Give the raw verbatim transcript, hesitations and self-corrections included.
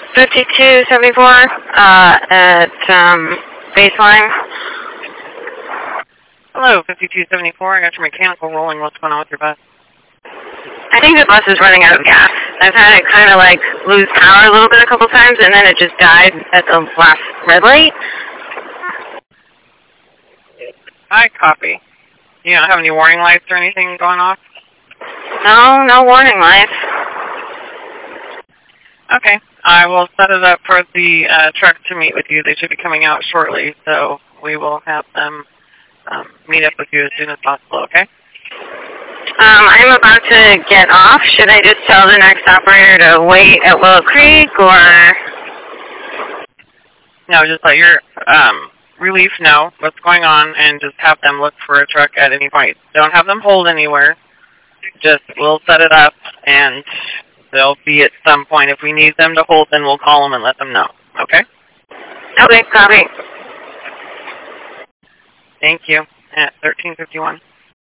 fifty-two seventy-four uh, at um, Baseline. Hello, fifty-two seventy-four. I got your mechanical rolling. What's going on with your bus? I think the bus is running out of gas. I've had it kind of like lose power a little bit a couple times, and then it just died at the last red light. I copy. You don't have any warning lights or anything going off? No, no warning lights. Okay. I will set it up for the uh, truck to meet with you. They should be coming out shortly, so we will have them um, meet up with you as soon as possible, okay? Um, I'm about to get off. Should I just tell the next operator to wait at Willow Creek, or? No, just let your um, relief know what's going on and just have them look for a truck at any point. Don't have them hold anywhere. Just, we'll set it up, and they'll be at some point. If we need them to hold, then we'll call them and let them know, okay? Okay, copy. Thank you. At thirteen fifty-one.